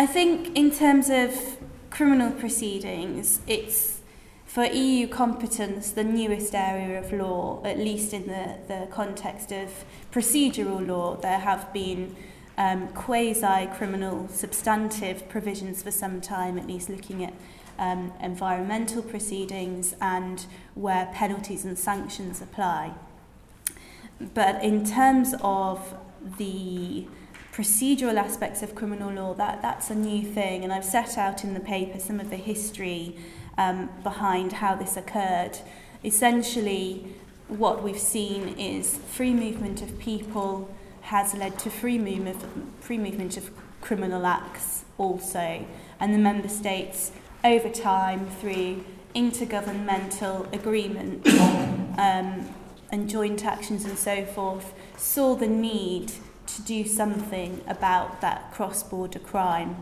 I think in terms of criminal proceedings, it's for EU competence the newest area of law, at least in the context of procedural law. There have been quasi-criminal substantive provisions for some time, at least looking at environmental proceedings and where penalties and sanctions apply. But in terms of the procedural aspects of criminal law, that's a new thing, and I've set out in the paper some of the history behind how this occurred. Essentially, what we've seen is free movement of people has led to free movement of criminal acts also, and the member states over time through intergovernmental agreement and joint actions and so forth saw the need to do something about that cross-border crime.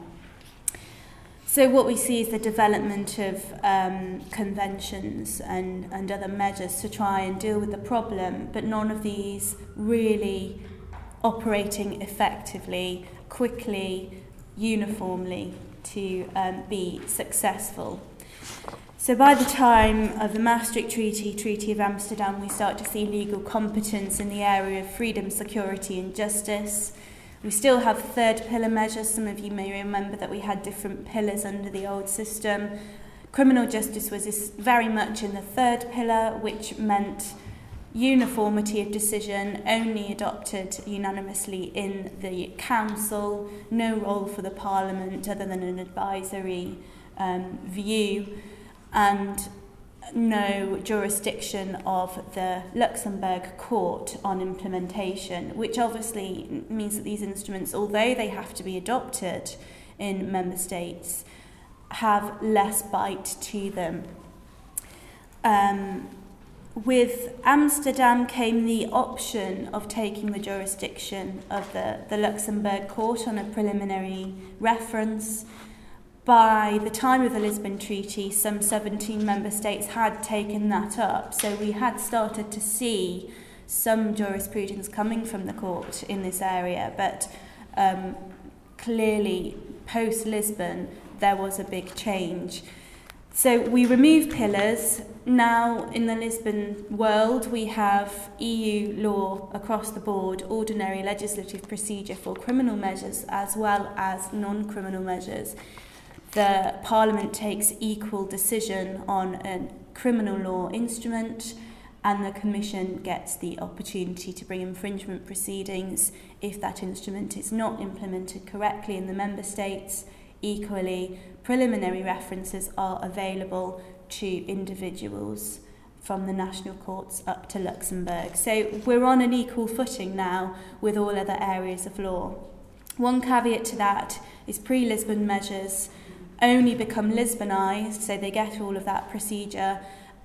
So what we see is the development of conventions and other measures to try and deal with the problem, but none of these really operating effectively, quickly, uniformly to be successful. So by the time of the Maastricht Treaty, Treaty of Amsterdam, we start to see legal competence in the area of freedom, security and justice. We still have third pillar measures. Some of you may remember that we had different pillars under the old system. Criminal justice was very much in the third pillar, which meant uniformity of decision, only adopted unanimously in the council, no role for the parliament other than an advisory view, and no jurisdiction of the Luxembourg court on implementation, which obviously means that these instruments, although they have to be adopted in member states, have less bite to them. With Amsterdam came the option of taking the jurisdiction of the Luxembourg court on a preliminary reference. By the time of the Lisbon Treaty, some 17 member states had taken that up. So we had started to see some jurisprudence coming from the court in this area. But clearly, post-Lisbon, there was a big change. So we removed pillars. Now, in the Lisbon world, we have EU law across the board, ordinary legislative procedure for criminal measures as well as non-criminal measures. The Parliament takes equal decision on a criminal law instrument, and the Commission gets the opportunity to bring infringement proceedings if that instrument is not implemented correctly in the member states. Equally, preliminary references are available to individuals from the national courts up to Luxembourg. So we're on an equal footing now with all other areas of law. One caveat to that is pre-Lisbon measures only become Lisbonised, so they get all of that procedure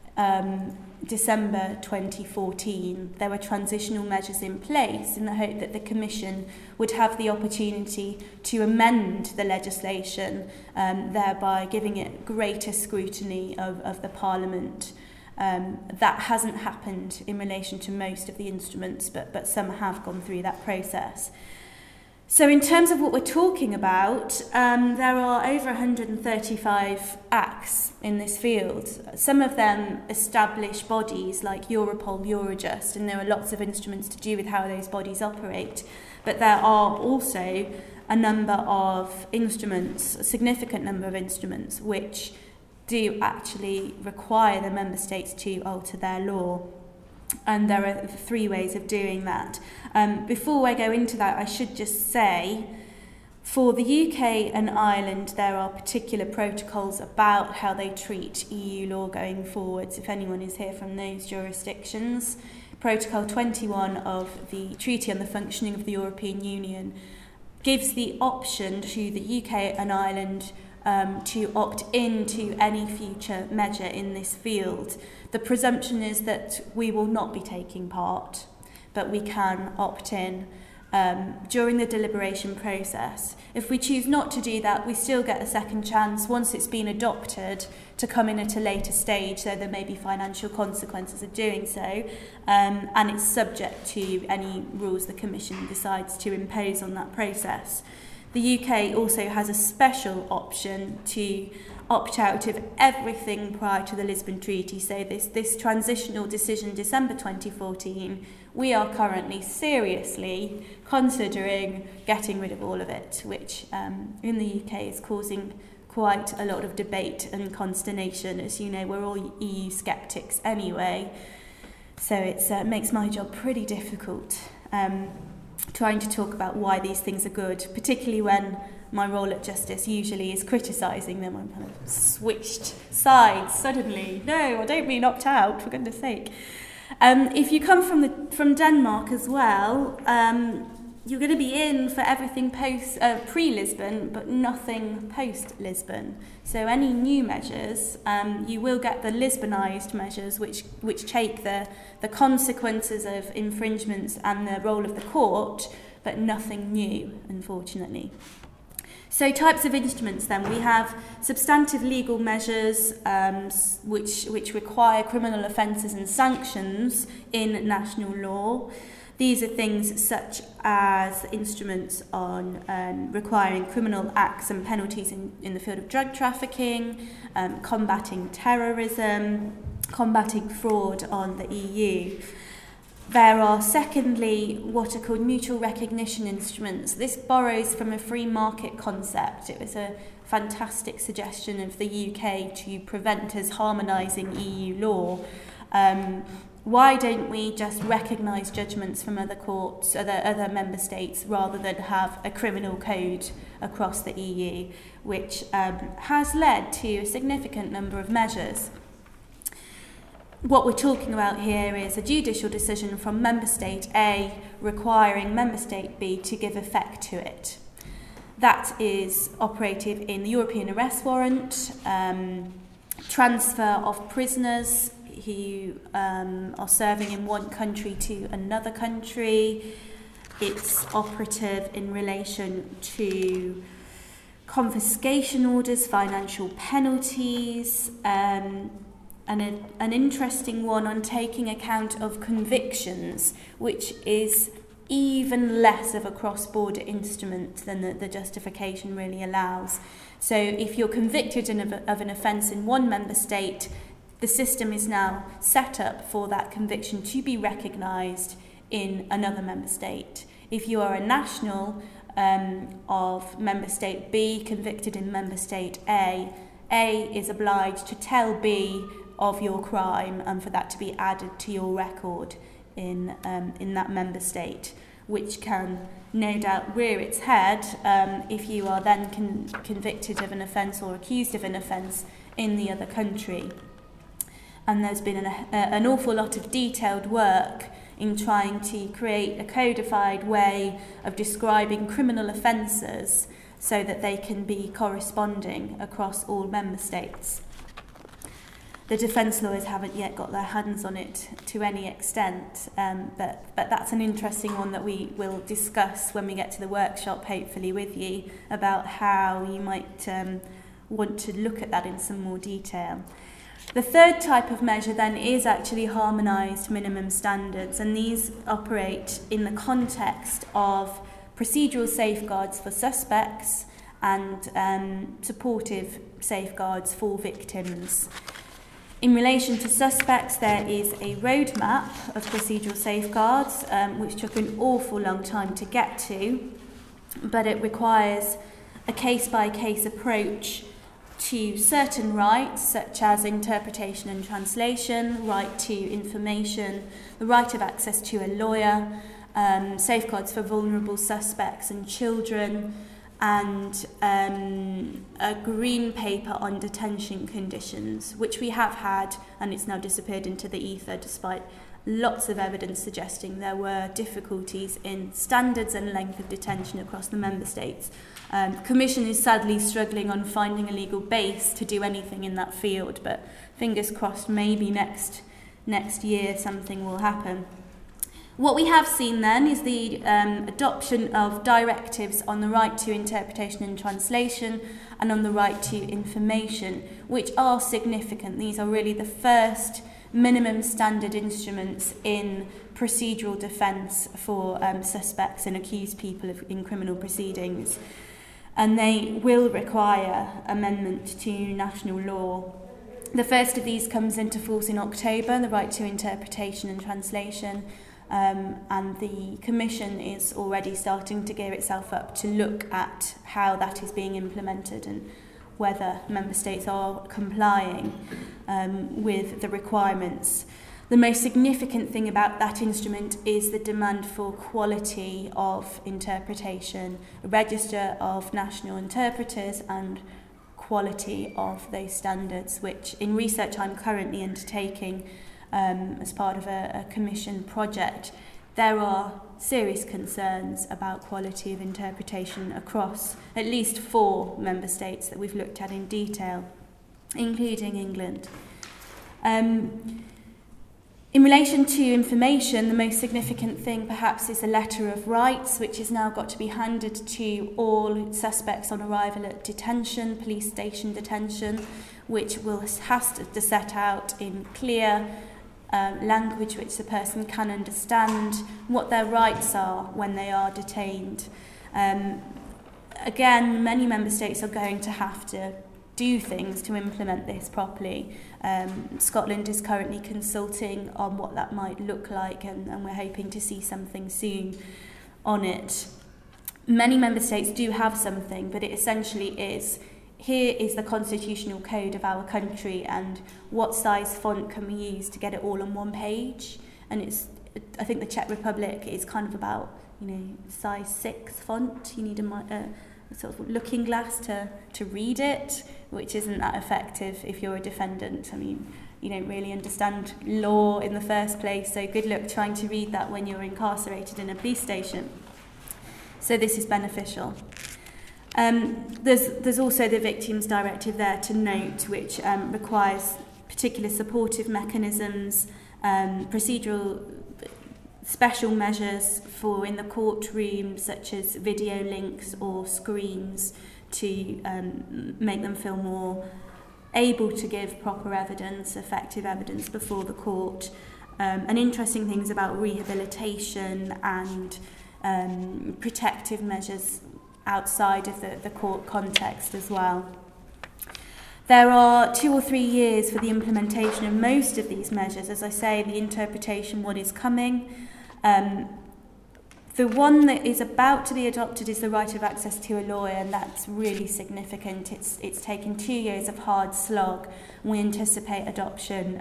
December 2014. There were transitional measures in place in the hope that the Commission would have the opportunity to amend the legislation, thereby giving it greater scrutiny of the Parliament. That hasn't happened in relation to most of the instruments, but some have gone through that process. So in terms of what we're talking about, there are over 135 acts in this field. Some of them establish bodies like Europol, Eurojust, and there are lots of instruments to do with how those bodies operate. But there are also a number of instruments, a significant number of instruments, which do actually require the member states to alter their law. And there are three ways of doing that. Before I go into that, I should just say, for the UK and Ireland, there are particular protocols about how they treat EU law going forwards, if anyone is here from those jurisdictions. Protocol 21 of the Treaty on the Functioning of the European Union gives the option to the UK and Ireland to opt into any future measure in this field. The presumption is that we will not be taking part, but we can opt in during the deliberation process. If we choose not to do that, we still get a second chance once it's been adopted to come in at a later stage, so there may be financial consequences of doing so, and it's subject to any rules the Commission decides to impose on that process. The UK also has a special option to opt out of everything prior to the Lisbon Treaty. So this transitional decision, December 2014, we are currently seriously considering getting rid of all of it, which in the UK is causing quite a lot of debate and consternation. As you know, we're all EU sceptics anyway, so it makes my job pretty difficult trying to talk about why these things are good, particularly when my role at Justice usually is criticising them. I'm kind of switched sides suddenly. No, I don't mean opt out, for goodness sake. If you come from Denmark as well, you're going to be in for everything pre-Lisbon, but nothing post-Lisbon. So any new measures, you will get the Lisbonised measures, which take the consequences of infringements and the role of the court, but nothing new, unfortunately. So types of instruments then, we have substantive legal measures which require criminal offences and sanctions in national law. These are things such as instruments on requiring criminal acts and penalties in the field of drug trafficking, combating terrorism, combating fraud on the EU. There are, secondly, what are called mutual recognition instruments. This borrows from a free market concept. It was a fantastic suggestion of the UK to prevent us harmonising EU law. Why don't we just recognise judgments from other courts, other member states, rather than have a criminal code across the EU, which has led to a significant number of measures. What we're talking about here is a judicial decision from Member State A requiring Member State B to give effect to it. That is operative in the European arrest warrant, transfer of prisoners who are serving in one country to another country. It's operative in relation to confiscation orders, financial penalties, and an interesting one on taking account of convictions, which is even less of a cross-border instrument than the justification really allows. So if you're convicted of an offence in one member state, the system is now set up for that conviction to be recognised in another member state. If you are a national of member state B convicted in member state A is obliged to tell B of your crime and for that to be added to your record in that member state, which can no doubt rear its head if you are then convicted of an offence or accused of an offence in the other country. And there's been an awful lot of detailed work in trying to create a codified way of describing criminal offences so that they can be corresponding across all member states. The defence lawyers haven't yet got their hands on it to any extent, but that's an interesting one that we will discuss when we get to the workshop, hopefully with you, about how you might want to look at that in some more detail. The third type of measure then is actually harmonised minimum standards, and these operate in the context of procedural safeguards for suspects and supportive safeguards for victims. In relation to suspects, there is a roadmap of procedural safeguards, which took an awful long time to get to, but it requires a case-by-case approach to certain rights, such as interpretation and translation, right to information, the right of access to a lawyer, safeguards for vulnerable suspects and children, and a green paper on detention conditions, which we have had, and it's now disappeared into the ether despite lots of evidence suggesting there were difficulties in standards and length of detention across the member states. The Commission is sadly struggling on finding a legal base to do anything in that field, but fingers crossed maybe next year something will happen. What we have seen then is the adoption of directives on the right to interpretation and translation and on the right to information, which are significant. These are really the first minimum standard instruments in procedural defence for suspects and accused people in criminal proceedings. and they will require amendment to national law. The first of these comes into force in October, the right to interpretation and translation, and the Commission is already starting to gear itself up to look at how that is being implemented and whether Member States are complying with the requirements. The most significant thing about that instrument is the demand for quality of interpretation, a register of national interpreters and quality of those standards, which in research I'm currently undertaking as part of a Commission project. There are serious concerns about quality of interpretation across at least 4 Member States that we've looked at in detail, including England. In relation to information, the most significant thing perhaps is a letter of rights, which has now got to be handed to all suspects on arrival at detention, police station detention, which has to set out in clear language which the person can understand what their rights are when they are detained. Again, many Member States are going to have to do things to implement this properly. Scotland is currently consulting on what that might look like, and we're hoping to see something soon on it. Many Member States do have something, but it essentially is, here is the constitutional code of our country and what size font can we use to get it all on one page. And I think the Czech Republic is kind of about, size 6 font. You need a sort of looking glass to read it, which isn't that effective if you're a defendant. I mean, you don't really understand law in the first place, so good luck trying to read that when you're incarcerated in a police station. So this is beneficial. There's also the Victims Directive there to note, which requires particular supportive mechanisms, procedural special measures for in the courtroom, such as video links or screens to make them feel more able to give proper evidence, effective evidence before the court. And interesting things about rehabilitation and protective measures outside of the court context as well. There are 2 or 3 years for the implementation of most of these measures. As I say, the interpretation one is coming. The one that is about to be adopted is the right of access to a lawyer, and that's really significant. It's taken 2 years of hard slog. We anticipate adoption,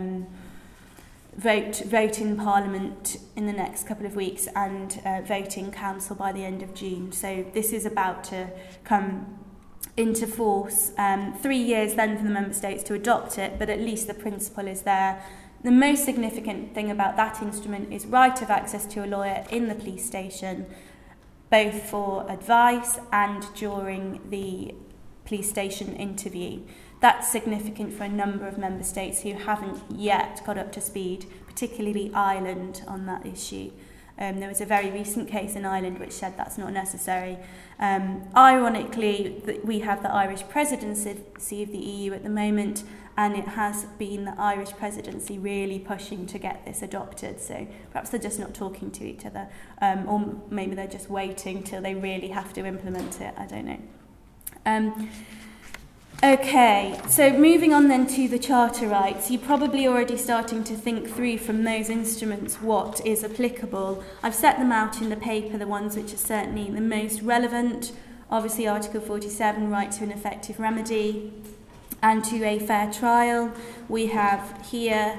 vote in Parliament in the next couple of weeks, and vote in Council by the end of June. So this is about to come into force. 3 years then for the Member States to adopt it, but at least the principle is there. The most significant thing about that instrument is right of access to a lawyer in the police station, both for advice and during the police station interview. That's significant for a number of Member States who haven't yet got up to speed, particularly Ireland, on that issue. There was a very recent case in Ireland which said that's not necessary. Ironically, we have the Irish presidency of the EU at the moment, and it has been the Irish presidency really pushing to get this adopted. So perhaps they're just not talking to each other, or maybe they're just waiting till they really have to implement it. I don't know. Okay, so moving on then to the charter rights. You're probably already starting to think through from those instruments what is applicable. I've set them out in the paper, the ones which are certainly the most relevant. Obviously Article 47, right to an effective remedy and to a fair trial. We have here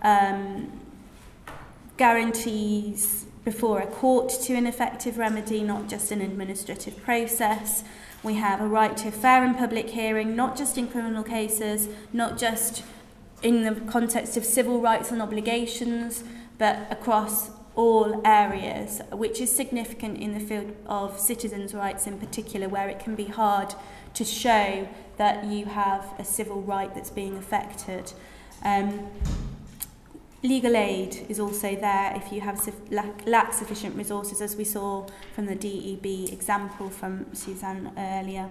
guarantees before a court to an effective remedy, not just an administrative process. We have a right to a fair and public hearing, not just in criminal cases, not just in the context of civil rights and obligations, but across all areas, which is significant in the field of citizens' rights in particular, where it can be hard to show that you have a civil right that's being affected. Legal aid is also there if you have lack sufficient resources, as we saw from the DEB example from Suzanne earlier.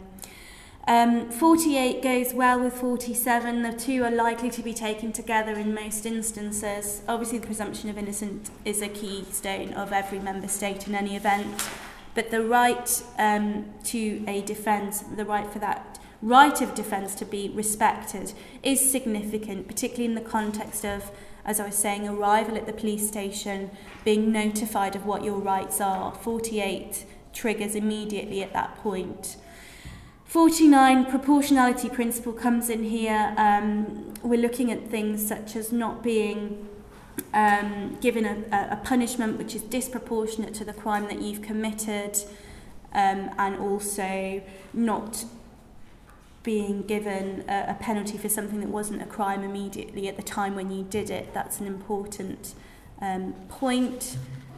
48 goes well with 47. The two are likely to be taken together in most instances. Obviously, the presumption of innocence is a keystone of every member state in any event. but the right to a defence, the right for that right of defence to be respected is significant, particularly in the context of, as I was saying, arrival at the police station, being notified of what your rights are. 48 triggers immediately at that point. 49, proportionality principle comes in here. We're looking at things such as not being given a punishment which is disproportionate to the crime that you've committed, and also not being given a penalty for something that wasn't a crime immediately at the time when you did it. That's an important point.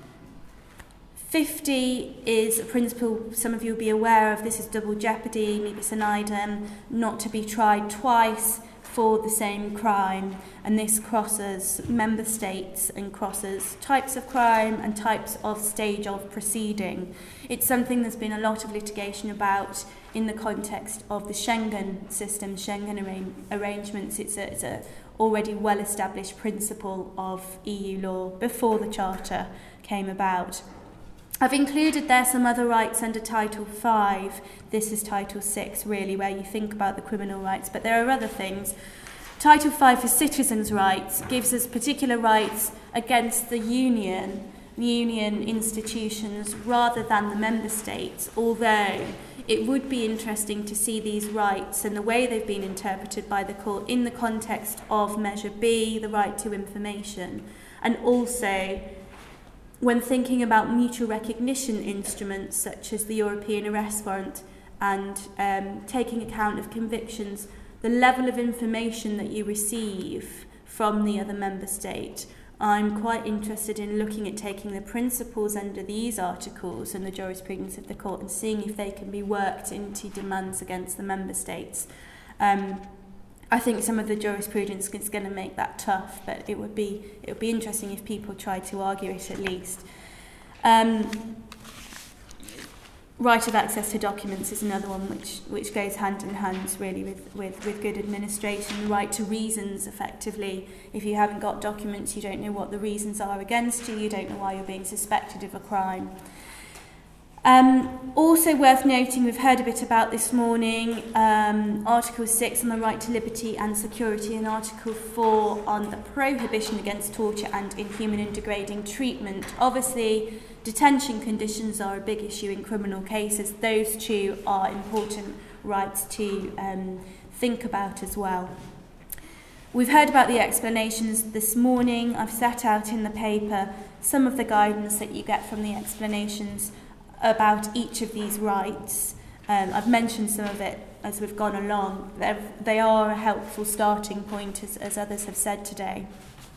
50 is a principle some of you will be aware of. This is double jeopardy, nebis in idem, not to be tried twice for the same crime, and this crosses member states and crosses types of crime and types of stage of proceeding. It's something there's been a lot of litigation about in the context of the Schengen system, Schengen arrangements. It's a already well-established principle of EU law before the Charter came about. I've included there some other rights under Title 5. This is Title 6, really, where you think about the criminal rights, but there are other things. Title 5 for citizens' rights gives us particular rights against the union institutions rather than the member states, although it would be interesting to see these rights and the way they've been interpreted by the court in the context of Measure B, the right to information, and also when thinking about mutual recognition instruments such as the European arrest warrant and taking account of convictions, the level of information that you receive from the other member state. I'm quite interested in looking at taking the principles under these articles and the jurisprudence of the court and seeing if they can be worked into demands against the member states. I think some of the jurisprudence is going to make that tough, but it would be interesting if people tried to argue it at least. Right of access to documents is another one which goes hand in hand really with good administration. The right to reasons, effectively. If you haven't got documents, you don't know what the reasons are against you, you don't know why you're being suspected of a crime. Also worth noting, we've heard a bit about this morning, Article 6 on the right to liberty and security and Article 4 on the prohibition against torture and inhuman and degrading treatment. Obviously, detention conditions are a big issue in criminal cases. Those two are important rights to think about as well. We've heard about the explanations this morning. I've set out in the paper some of the guidance that you get from the explanations about each of these rights. I've mentioned some of it as we've gone along. They are a helpful starting point, as others have said today.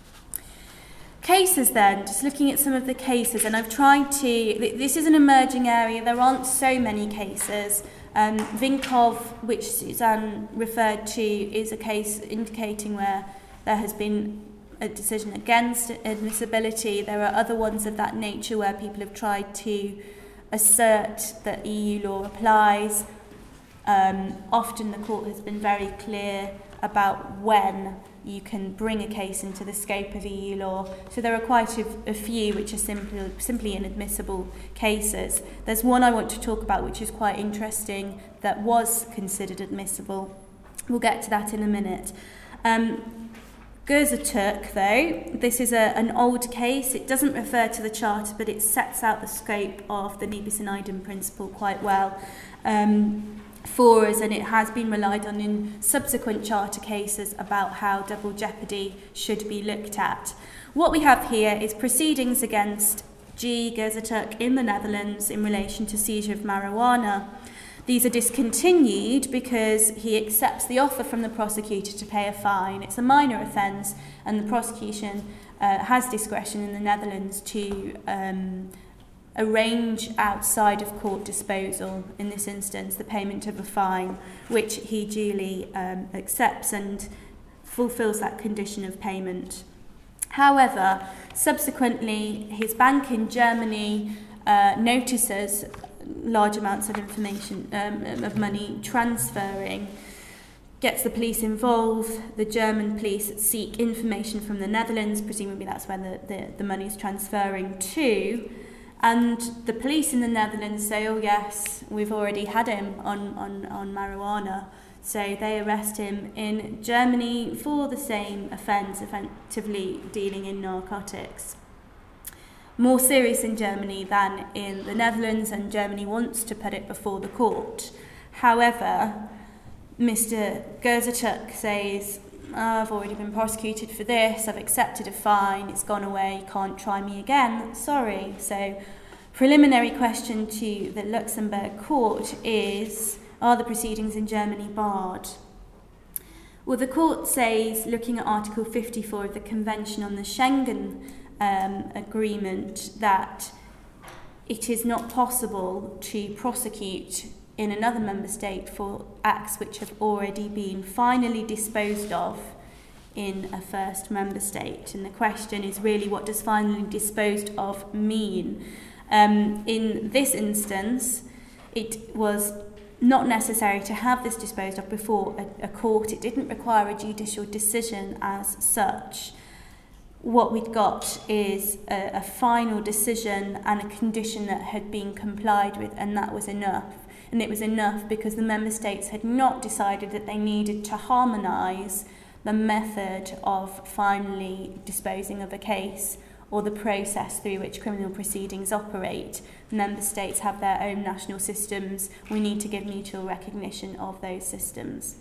Cases then, just looking at some of the cases, and I've tried to, this is an emerging area, there aren't so many cases. Vinkov, which Suzanne referred to, is a case indicating where there has been a decision against admissibility. There are other ones of that nature where people have tried to assert that EU law applies. Often the court has been very clear about when you can bring a case into the scope of EU law. So there are quite a few which are simply inadmissible cases. There's one I want to talk about which is quite interesting that was considered admissible. We'll get to that in a minute. Gözatürk, though, this is an old case. It doesn't refer to the Charter, but it sets out the scope of the nebis in idem principle quite well for us, and it has been relied on in subsequent Charter cases about how double jeopardy should be looked at. What we have here is proceedings against G. Gözatürk in the Netherlands in relation to seizure of marijuana. These are discontinued because he accepts the offer from the prosecutor to pay a fine. It's a minor offence, and the prosecution has discretion in the Netherlands to arrange outside of court disposal, in this instance, the payment of a fine, which he duly accepts and fulfills that condition of payment. However, subsequently, his bank in Germany notices large amounts of information, of money transferring, gets the police involved. The German police seek information from the Netherlands, presumably that's where the money is transferring to, And the police in the Netherlands say, oh yes, we've already had him on marijuana. So they arrest him in Germany for the same offence, effectively dealing in narcotics. More serious in Germany than in the Netherlands, and Germany wants to put it before the court. However, Mr. Gerzachuk says, I've already been prosecuted for this, I've accepted a fine, it's gone away, you can't try me again, sorry. So, preliminary question to the Luxembourg court is, are the proceedings in Germany barred? Well, the court says, looking at Article 54 of the Convention on the Schengen Agreement, that it is not possible to prosecute in another member state for acts which have already been finally disposed of in a first member state. And the question is really, what does finally disposed of mean? In this instance, it was not necessary to have this disposed of before a court. It didn't require a judicial decision as such. What we'd got is a final decision and a condition that had been complied with, and that was enough. And it was enough because the member states had not decided that they needed to harmonise the method of finally disposing of a case or the process through which criminal proceedings operate. Member states have their own national systems. We need to give mutual recognition of those systems.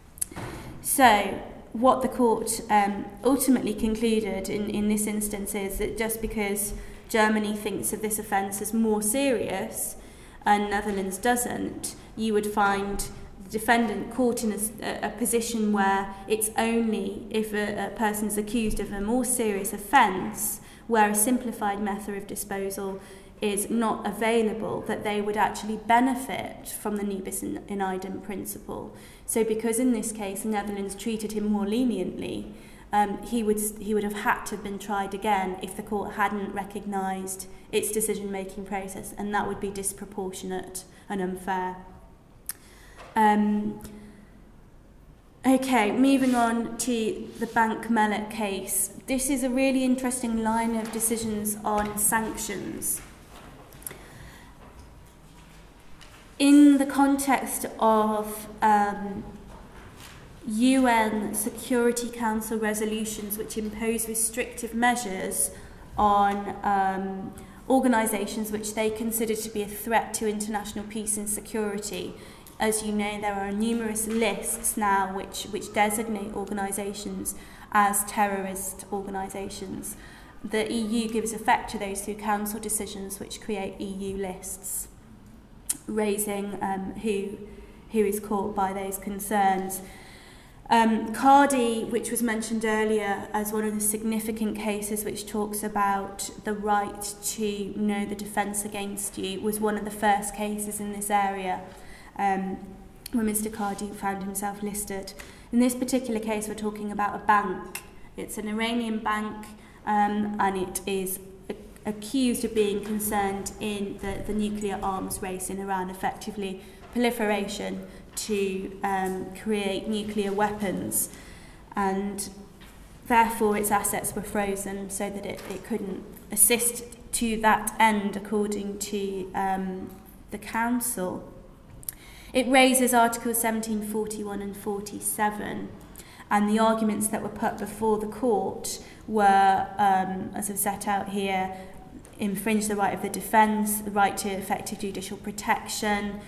So, what the court ultimately concluded in this instance is that just because Germany thinks of this offence as more serious and Netherlands doesn't, you would find the defendant caught in a position where it's only if a person is accused of a more serious offence where a simplified method of disposal is not available that they would actually benefit from the nobis in idem principle. So because in this case the Netherlands treated him more leniently, he would have had to have been tried again if the court hadn't recognised its decision-making process, and that would be disproportionate and unfair. Okay, moving on to the Bank Mellet case. This is a really interesting line of decisions on sanctions. In the context of UN Security Council resolutions which impose restrictive measures on organisations which they consider to be a threat to international peace and security. As you know, there are numerous lists now which designate organisations as terrorist organisations. The EU gives effect to those through council decisions which create EU lists, raising who is caught by those concerns. Cardi, which was mentioned earlier as one of the significant cases which talks about the right to know the defence against you, was one of the first cases in this area where Mr. Cardi found himself listed. In this particular case, we're talking about a bank. It's an Iranian bank, and it is accused of being concerned in the nuclear arms race in Iran, effectively proliferation to create nuclear weapons, and therefore its assets were frozen so that it couldn't assist to that end, according to the council. It raises Articles 17, 41 and 47, and the arguments that were put before the court were, as I've set out here, infringe the right of the defence, the right to effective judicial protection,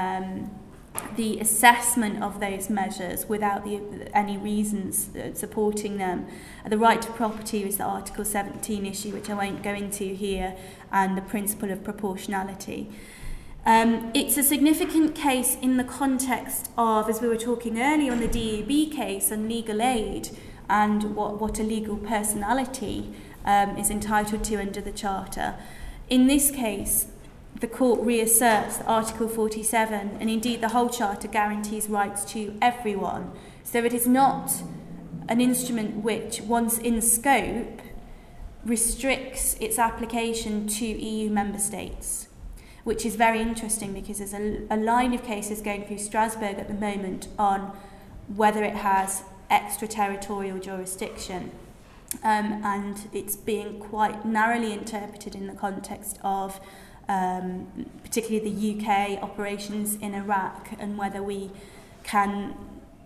the assessment of those measures without any reasons supporting them. The right to property is the Article 17 issue, which I won't go into here, and the principle of proportionality. It's a significant case in the context of, as we were talking earlier on the DUB case and legal aid, and what a legal personality is entitled to under the Charter. In this case, the court reasserts that Article 47, and indeed the whole Charter, guarantees rights to everyone. So it is not an instrument which, once in scope, restricts its application to EU member states, which is very interesting because there's a line of cases going through Strasbourg at the moment on whether it has extraterritorial jurisdiction. and it's being quite narrowly interpreted in the context of particularly the UK operations in Iraq, and whether we can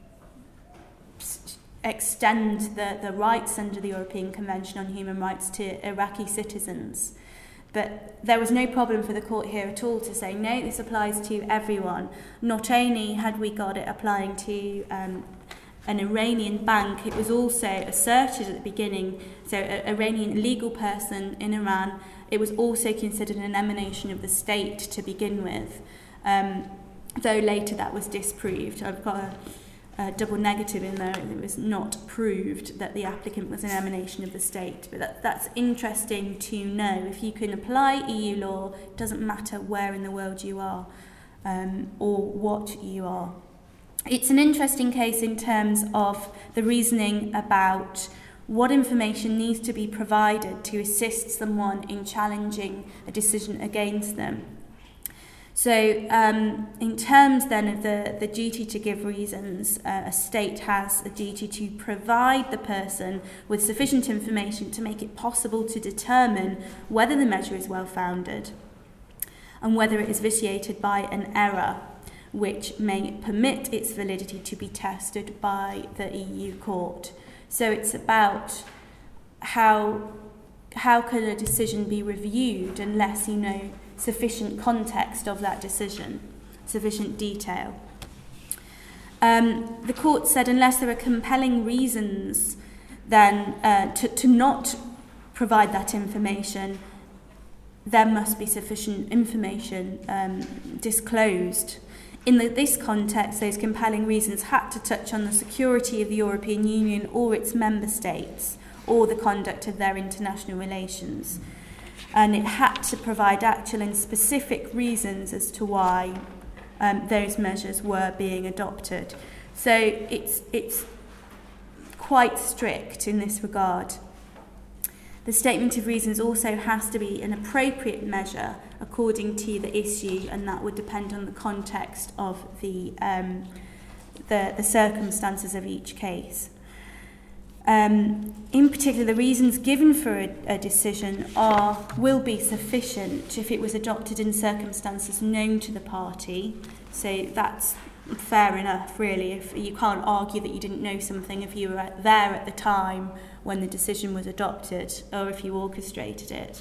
extend the rights under the European Convention on Human Rights to Iraqi citizens. But there was no problem for the court here at all to say, no, this applies to everyone. Not only had we got it applying to an Iranian bank, it was also asserted at the beginning, so an Iranian legal person in Iran, it was also considered an emanation of the state to begin with, though later that was disproved. I've got a double negative in there. It was not proved that the applicant was an emanation of the state. But that's interesting to know. If you can apply EU law, it doesn't matter where in the world you are or what you are. It's an interesting case in terms of the reasoning about what information needs to be provided to assist someone in challenging a decision against them. So in terms then of the duty to give reasons, a state has a duty to provide the person with sufficient information to make it possible to determine whether the measure is well-founded and whether it is vitiated by an error which may permit its validity to be tested by the EU court. So it's about how can a decision be reviewed unless you know sufficient context of that decision, sufficient detail. The court said unless there are compelling reasons then to not provide that information, there must be sufficient information disclosed. In this context, those compelling reasons had to touch on the security of the European Union or its member states, or the conduct of their international relations. And it had to provide actual and specific reasons as to why those measures were being adopted. So it's quite strict in this regard. The statement of reasons also has to be an appropriate measure according to the issue, and that would depend on the context of the circumstances of each case. In particular, the reasons given for a decision will be sufficient if it was adopted in circumstances known to the party. So that's fair enough, really. If you can't argue that you didn't know something if you were there at the time when the decision was adopted, or if you orchestrated it.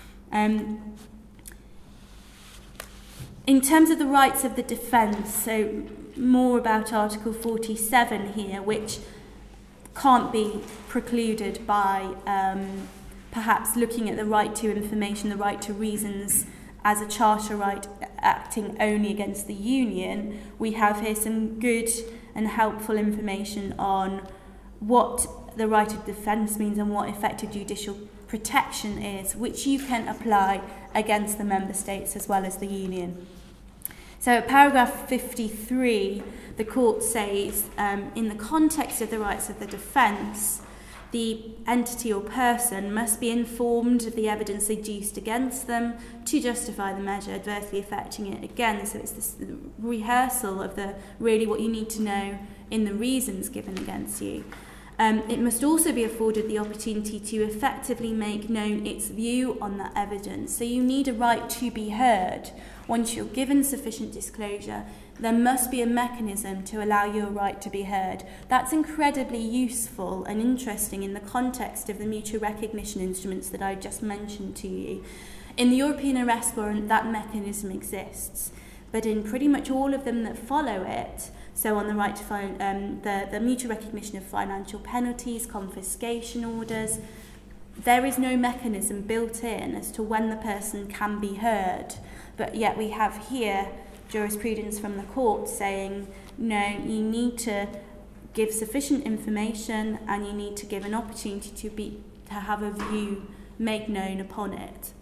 In terms of the rights of the defence, so more about Article 47 here, which can't be precluded by perhaps looking at the right to information, the right to reasons as a charter right acting only against the Union. We have here some good and helpful information on what the right of defence means and what effective judicial protection is, which you can apply against the member states as well as the Union. So paragraph 53, the court says, in the context of the rights of the defence, the entity or person must be informed of the evidence adduced against them to justify the measure adversely affecting it. Again, so it's this rehearsal of really what you need to know in the reasons given against you. It must also be afforded the opportunity to effectively make known its view on that evidence. So you need a right to be heard. Once you're given sufficient disclosure, there must be a mechanism to allow your right to be heard. That's incredibly useful and interesting in the context of the mutual recognition instruments that I just mentioned to you. In the European Arrest Warrant, that mechanism exists, but in pretty much all of them that follow it, so on the right to the mutual recognition of financial penalties, confiscation orders, there is no mechanism built in as to when the person can be heard. But yet we have here jurisprudence from the court saying, no, you need to give sufficient information and you need to give an opportunity to have a view made known upon it.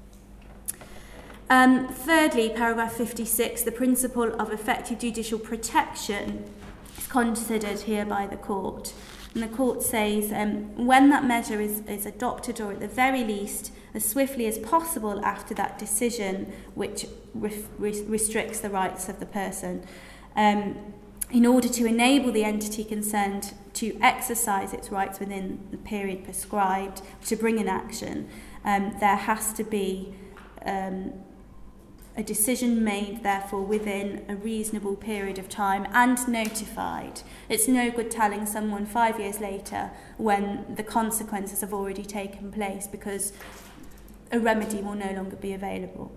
Thirdly, paragraph 56, the principle of effective judicial protection is considered here by the court. And the court says when that measure is adopted, or at the very least as swiftly as possible after that decision, which restricts the rights of the person, in order to enable the entity concerned to exercise its rights within the period prescribed to bring an action, there has to be a decision made, therefore, within a reasonable period of time and notified. It's no good telling someone 5 years later when the consequences have already taken place, because a remedy will no longer be available.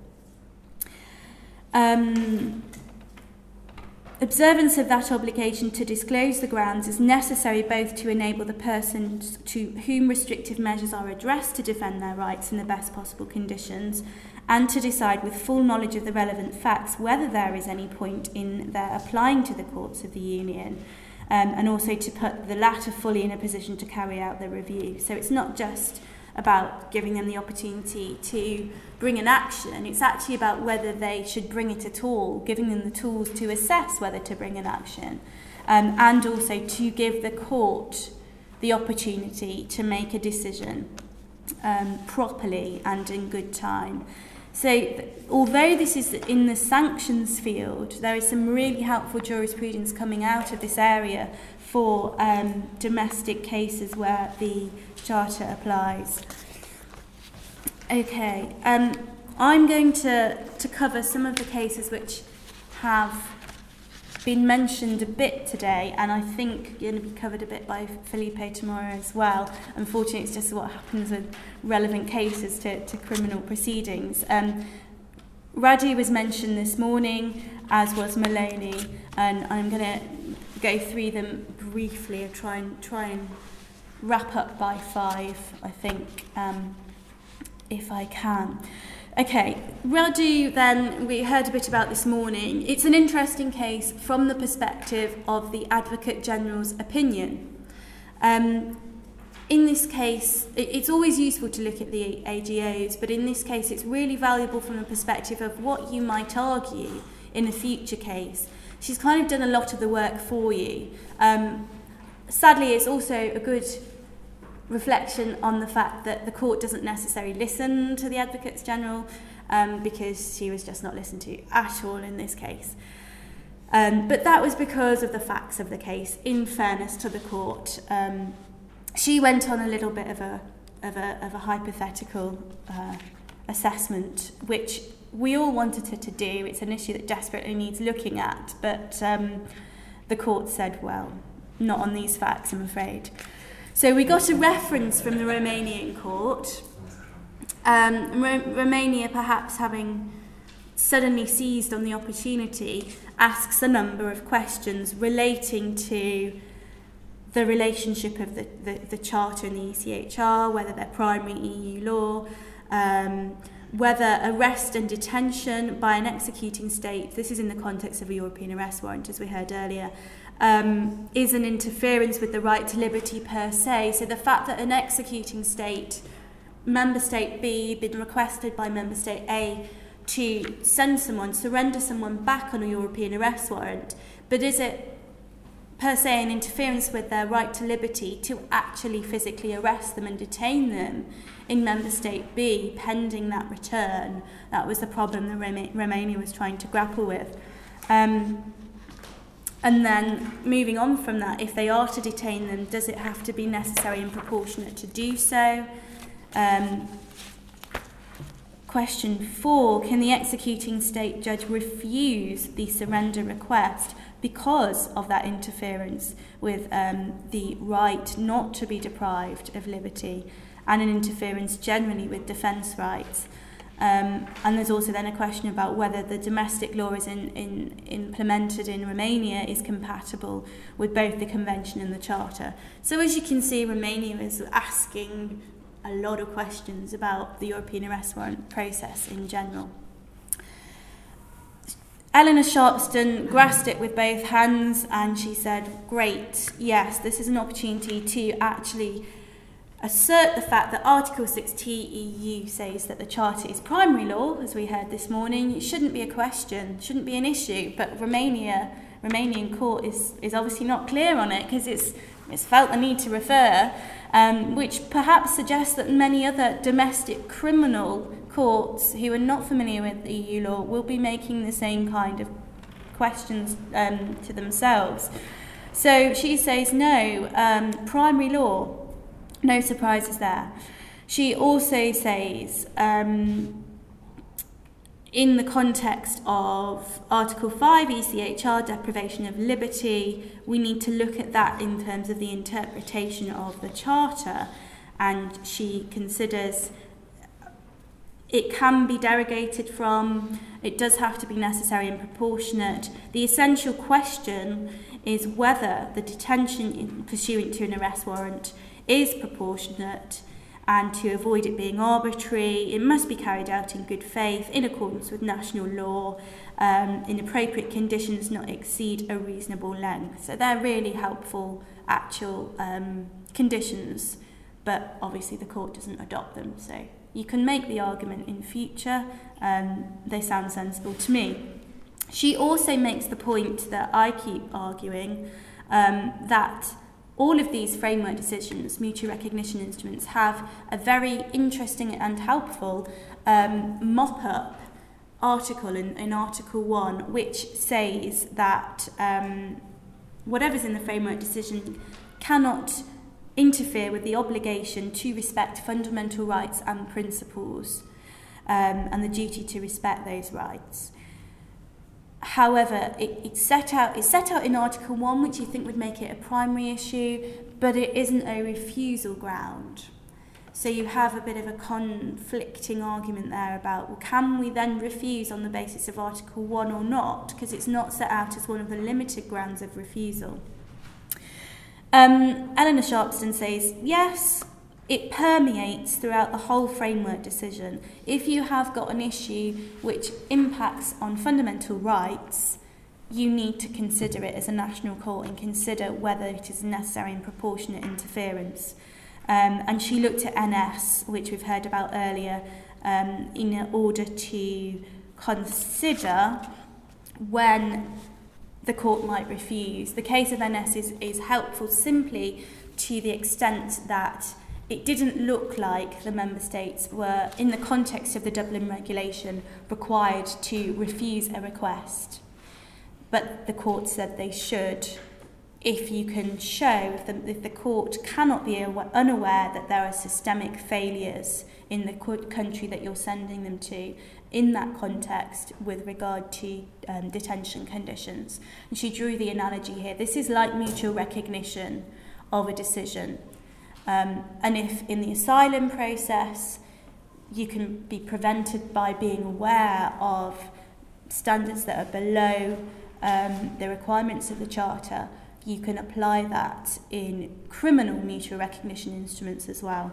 Observance of that obligation to disclose the grounds is necessary both to enable the persons to whom restrictive measures are addressed to defend their rights in the best possible conditions, and to decide with full knowledge of the relevant facts whether there is any point in their applying to the courts of the Union, and also to put the latter fully in a position to carry out the review. So it's not just about giving them the opportunity to bring an action, it's actually about whether they should bring it at all, giving them the tools to assess whether to bring an action, and also to give the court the opportunity to make a decision properly and in good time. So although this is in the sanctions field, there is some really helpful jurisprudence coming out of this area for domestic cases where the Charter applies. Okay, I'm going to cover some of the cases which have been mentioned a bit today, and I think going to be covered a bit by Felipe tomorrow as well. Unfortunately, it's just what happens with relevant cases to criminal proceedings. Radu was mentioned this morning, as was Maloney, and I'm going to go through them briefly and try and wrap up by 5, I think, if I can. Okay, Radu, then, we heard a bit about this morning. It's an interesting case from the perspective of the Advocate General's opinion. In this case, it's always useful to look at the AGOs, but in this case it's really valuable from the perspective of what you might argue in a future case. She's kind of done a lot of the work for you. Sadly, it's also a good reflection on the fact that the court doesn't necessarily listen to the Advocates General, because she was just not listened to at all in this case. But that was because of the facts of the case, in fairness to the court. She went on a little bit of a hypothetical assessment, which we all wanted her to do. It's an issue that desperately needs looking at, but the court said, well, not on these facts, I'm afraid. So we got a reference from the Romanian court. Romania, perhaps having suddenly seized on the opportunity, asks a number of questions relating to the relationship of the Charter and the ECHR, whether they're primary EU law, whether arrest and detention by an executing state, this is in the context of a European arrest warrant, as we heard earlier, is an interference with the right to liberty per se. So the fact that an executing state, Member State B, been requested by Member State A to surrender someone back on a European arrest warrant, but is it per se an interference with their right to liberty to actually physically arrest them and detain them in Member State B pending that return? That was the problem that Romania was trying to grapple with. And then moving on from that, if they are to detain them, does it have to be necessary and proportionate to do so? Question 4, can the executing state judge refuse the surrender request because of that interference with the right not to be deprived of liberty and an interference generally with defence rights? And there's also then a question about whether the domestic law is implemented in Romania is compatible with both the Convention and the Charter. So as you can see, Romania is asking a lot of questions about the European arrest warrant process in general. Eleanor Sharpston grasped it with both hands and she said, great, yes, this is an opportunity to actually assert the fact that Article 6T EU says that the Charter is primary law, as we heard this morning. It shouldn't be a question, shouldn't be an issue, but Romanian court is obviously not clear on it because it's felt the need to refer, which perhaps suggests that many other domestic criminal courts who are not familiar with EU law will be making the same kind of questions to themselves. So she says no, primary law, no surprises there. She also says, in the context of Article 5 ECHR, deprivation of liberty, we need to look at that in terms of the interpretation of the Charter, and she considers it can be derogated from, it does have to be necessary and proportionate. The essential question is whether the detention pursuant to an arrest warrant is proportionate, and to avoid it being arbitrary, it must be carried out in good faith, in accordance with national law, in appropriate conditions, not exceed a reasonable length. So they're really helpful actual conditions, but obviously the court doesn't adopt them. So you can make the argument in future, they sound sensible to me. She also makes the point that I keep arguing, that all of these framework decisions, mutual recognition instruments, have a very interesting and helpful mop-up article in Article 1, which says that whatever's in the framework decision cannot interfere with the obligation to respect fundamental rights and principles, and the duty to respect those rights. However, it's set out in Article 1, which you think would make it a primary issue, but it isn't a refusal ground. So you have a bit of a conflicting argument there about, well, can we then refuse on the basis of Article 1 or not? Because it's not set out as one of the limited grounds of refusal. Eleanor Sharpston says, yes, it permeates throughout the whole framework decision. If you have got an issue which impacts on fundamental rights, you need to consider it as a national court and consider whether it is necessary and proportionate interference. And she looked at NS, which we've heard about earlier, in order to consider when the court might refuse. The case of NS is helpful simply to the extent that it didn't look like the member states were, in the context of the Dublin regulation, required to refuse a request. But the court said they should, if you can show, if the court cannot be unaware that there are systemic failures in the country that you're sending them to, in that context with regard to detention conditions. And she drew the analogy here. This is like mutual recognition of a decision. And if in the asylum process you can be prevented by being aware of standards that are below the requirements of the Charter, you can apply that in criminal mutual recognition instruments as well.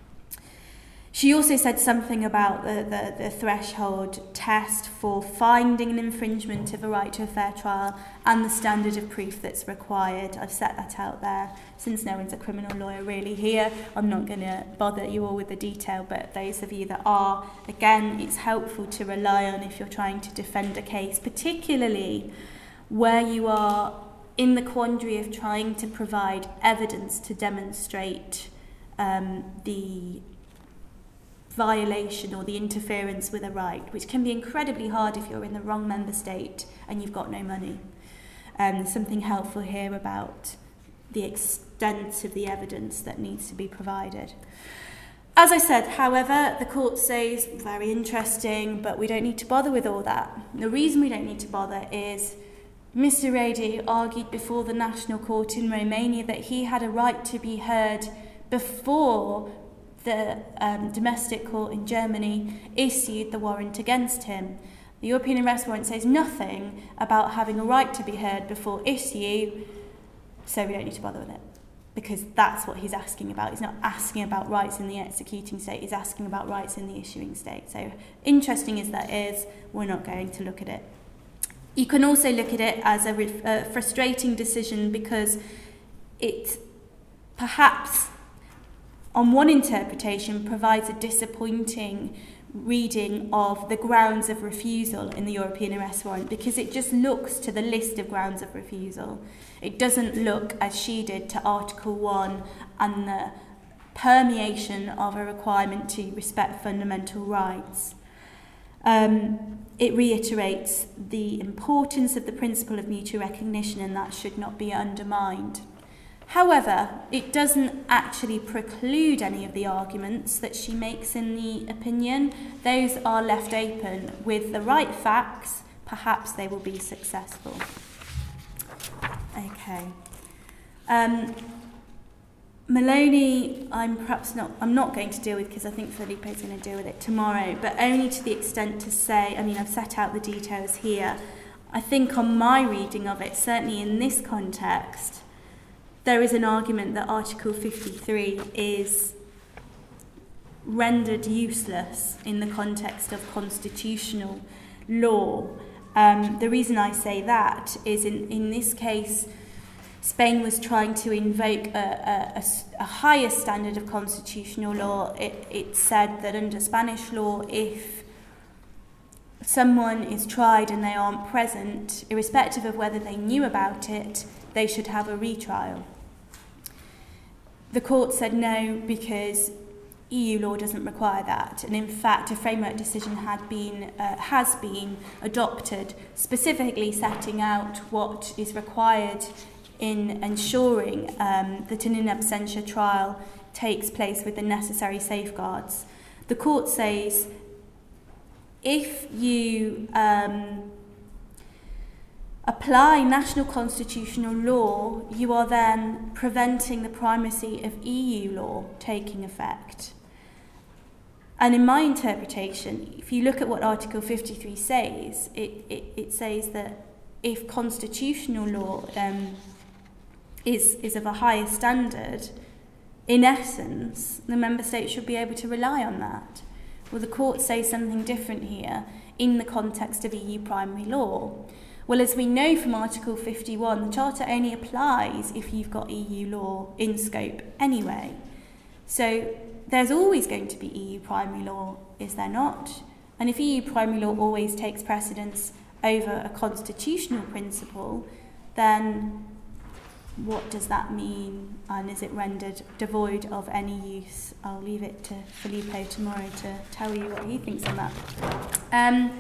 She also said something about the threshold test for finding an infringement of a right to a fair trial and the standard of proof that's required. I've set that out there. Since no one's a criminal lawyer really here, I'm not going to bother you all with the detail, but those of you that are, again, it's helpful to rely on if you're trying to defend a case, particularly where you are in the quandary of trying to provide evidence to demonstrate the violation or the interference with a right, which can be incredibly hard if you're in the wrong member state and you've got no money. There's something helpful here about the extent of the evidence that needs to be provided. As I said, however, the court says, very interesting, but we don't need to bother with all that. The reason we don't need to bother is Mr. Radu argued before the National Court in Romania that he had a right to be heard before the domestic court in Germany issued the warrant against him. The European arrest warrant says nothing about having a right to be heard before issue, so we don't need to bother with it, because that's what he's asking about. He's not asking about rights in the executing state, he's asking about rights in the issuing state. So interesting as that is, we're not going to look at it. You can also look at it as a frustrating decision because it perhaps, on one interpretation, provides a disappointing reading of the grounds of refusal in the European arrest warrant, because it just looks to the list of grounds of refusal. It doesn't look, as she did, to Article 1 and the permeation of a requirement to respect fundamental rights. It reiterates the importance of the principle of mutual recognition, and that should not be undermined. However, it doesn't actually preclude any of the arguments that she makes in the opinion. Those are left open. With the right facts, perhaps they will be successful. Okay. Maloney, I'm not going to deal with, because I think Felipe's going to deal with it tomorrow, but only to the extent to say, I've set out the details here. I think on my reading of it, certainly in this context, there is an argument that Article 53 is rendered useless in the context of constitutional law. The reason I say that is in this case, Spain was trying to invoke a higher standard of constitutional law. It said that under Spanish law, if someone is tried and they aren't present, irrespective of whether they knew about it, they should have a retrial. The court said no, because EU law doesn't require that, and in fact a framework decision has been adopted specifically setting out what is required in ensuring that an in absentia trial takes place with the necessary safeguards. The court says if you apply national constitutional law, you are then preventing the primacy of EU law taking effect. And in my interpretation, if you look at what Article 53 says, it says that if constitutional law is of a higher standard, in essence, the member states should be able to rely on that. Well, the court says something different here in the context of EU primary law. Well, as we know from Article 51, the Charter only applies if you've got EU law in scope anyway. So there's always going to be EU primary law, is there not? And if EU primary law always takes precedence over a constitutional principle, then what does that mean? And is it rendered devoid of any use? I'll leave it to Felipe tomorrow to tell you what he thinks on that.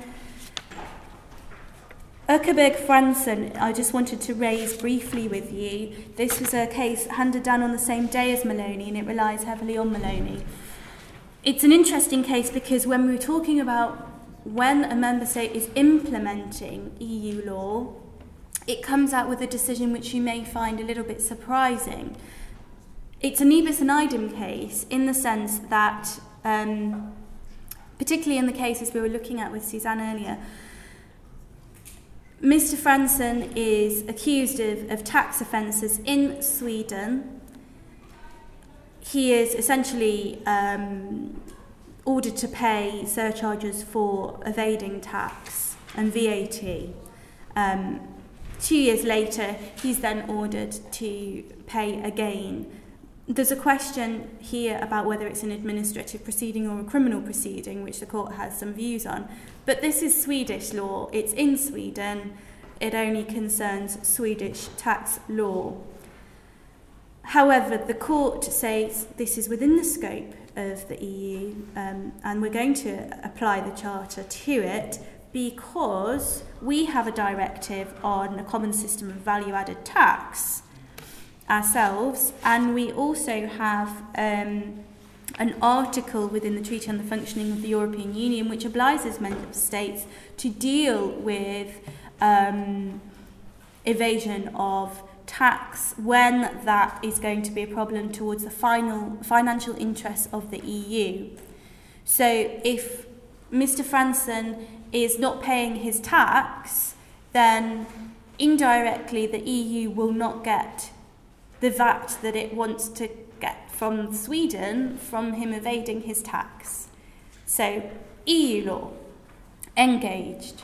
Uckerberg Fransen, I just wanted to raise briefly with you. This was a case handed down on the same day as Maloney, and it relies heavily on Maloney. It's an interesting case because when we were talking about when a member state is implementing EU law, it comes out with a decision which you may find a little bit surprising. It's a nibis in idem case in the sense that, particularly in the cases we were looking at with Suzanne earlier, Mr. Fransen is accused of tax offences in Sweden. He is essentially ordered to pay surcharges for evading tax and VAT. 2 years later, he's then ordered to pay again. There's a question here about whether it's an administrative proceeding or a criminal proceeding, which the court has some views on. But this is Swedish law. It's in Sweden. It only concerns Swedish tax law. However, the court says this is within the scope of the EU, and we're going to apply the Charter to it because we have a directive on a common system of value-added tax ourselves, and we also have an article within the Treaty on the Functioning of the European Union which obliges member states to deal with evasion of tax when that is going to be a problem towards the financial interests of the EU. So if Mr. Fransen is not paying his tax, then indirectly the EU will not get the VAT that it wants to get from Sweden from him evading his tax. So EU law, engaged.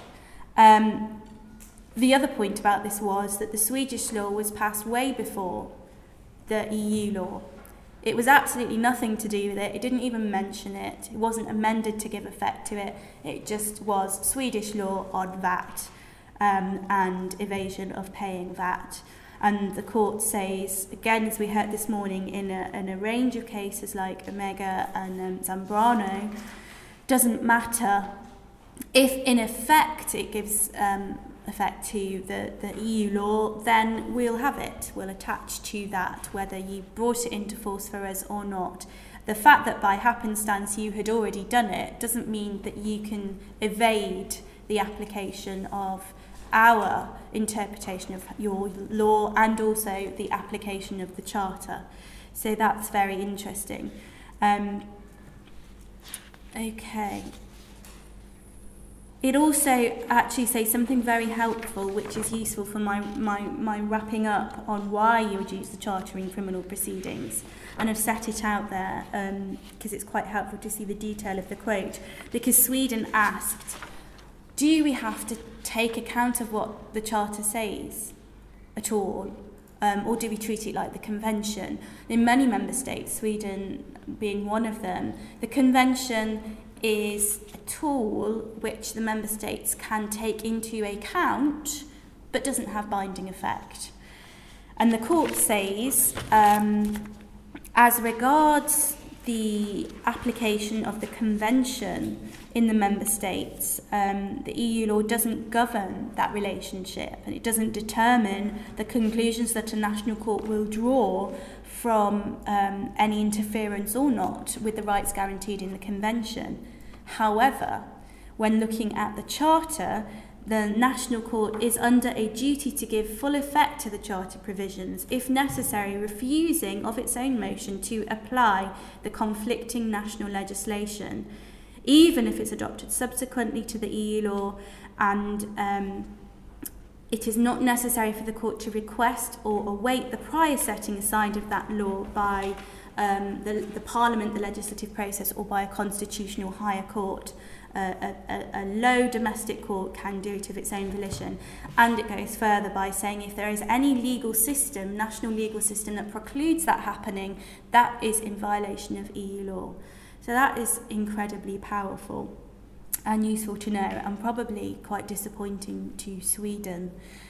The other point about this was that the Swedish law was passed way before the EU law. It was absolutely nothing to do with it. It didn't even mention it. It wasn't amended to give effect to it. It just was Swedish law on VAT and evasion of paying VAT. And the court says, again, as we heard this morning, in a range of cases like Omega and Zambrano, doesn't matter If in effect it gives effect to the EU law, then we'll have it. We'll attach to that, whether you brought it into force for us or not. The fact that by happenstance you had already done it doesn't mean that you can evade the application of our interpretation of your law and also the application of the Charter. So that's very interesting. Okay. It also actually says something very helpful, which is useful for my wrapping up on why you would use the Charter in criminal proceedings. And I've set it out there because it's quite helpful to see the detail of the quote. Because Sweden asked, do we have to take account of what the Charter says at all? Or do we treat it like the Convention? In many member states, Sweden being one of them, the Convention is a tool which the member states can take into account but doesn't have binding effect. And the court says, as regards the application of the Convention in the member states, the EU law doesn't govern that relationship, and it doesn't determine the conclusions that a national court will draw from any interference or not with the rights guaranteed in the Convention. However, when looking at the Charter, the National Court is under a duty to give full effect to the Charter provisions, if necessary, refusing of its own motion to apply the conflicting national legislation, even if it's adopted subsequently to the EU law, and it is not necessary for the Court to request or await the prior setting aside of that law by the Parliament, the legislative process, or by a constitutional higher court. A low domestic court can do it of its own volition. And it goes further by saying if there is any legal system, national legal system, that precludes that happening, that is in violation of EU law. So that is incredibly powerful and useful to know, and probably quite disappointing to Sweden.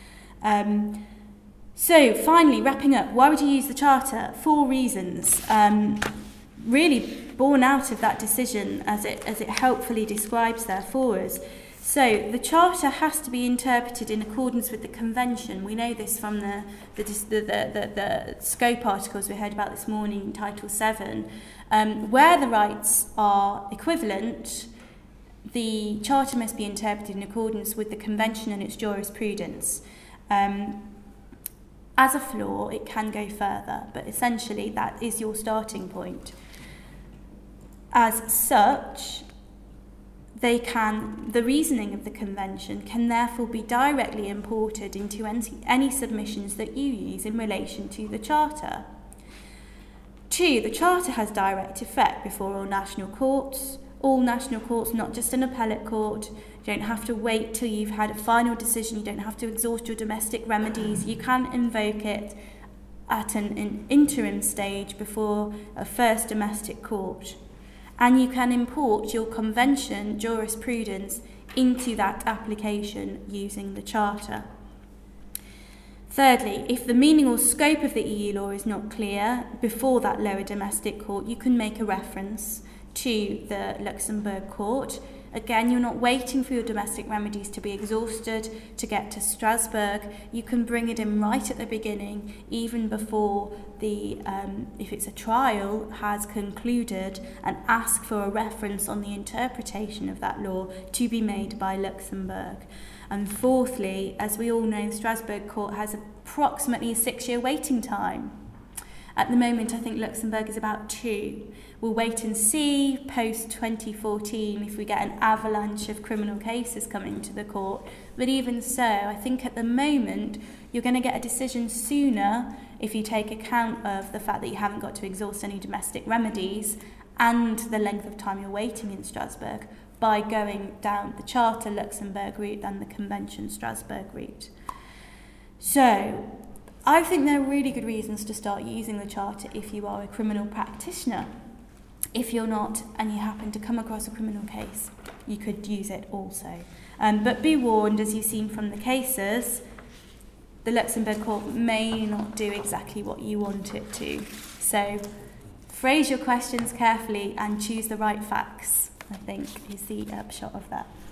So finally, wrapping up, why would you use the Charter? 4 reasons, really born out of that decision as it helpfully describes there for us. So the Charter has to be interpreted in accordance with the Convention. We know this from the scope articles we heard about this morning in Title 7. Where the rights are equivalent, the Charter must be interpreted in accordance with the Convention and its jurisprudence. As a flaw, it can go further, but essentially that is your starting point. As such, the reasoning of the Convention can therefore be directly imported into any submissions that you use in relation to the Charter. 2, the Charter has direct effect before all national courts. All national courts, not just an appellate court. You don't have to wait till you've had a final decision. You don't have to exhaust your domestic remedies. You can invoke it at an interim stage before a first domestic court. And you can import your Convention jurisprudence into that application using the Charter. Thirdly, if the meaning or scope of the EU law is not clear before that lower domestic court, you can make a reference to the Luxembourg court. Again, you're not waiting for your domestic remedies to be exhausted to get to Strasbourg. You can bring it in right at the beginning, even before if it's a trial, has concluded, and ask for a reference on the interpretation of that law to be made by Luxembourg. And fourthly, as we all know, the Strasbourg court has approximately a 6-year waiting time. At the moment, I think Luxembourg is about 2. We'll wait and see post-2014 if we get an avalanche of criminal cases coming to the court. But even so, I think at the moment, you're going to get a decision sooner if you take account of the fact that you haven't got to exhaust any domestic remedies and the length of time you're waiting in Strasbourg by going down the Charter Luxembourg route than the Convention Strasbourg route. So I think there are really good reasons to start using the Charter if you are a criminal practitioner. If you're not and you happen to come across a criminal case, you could use it also. But be warned, as you've seen from the cases, the Luxembourg court may not do exactly what you want it to. So phrase your questions carefully and choose the right facts, I think, is the upshot of that.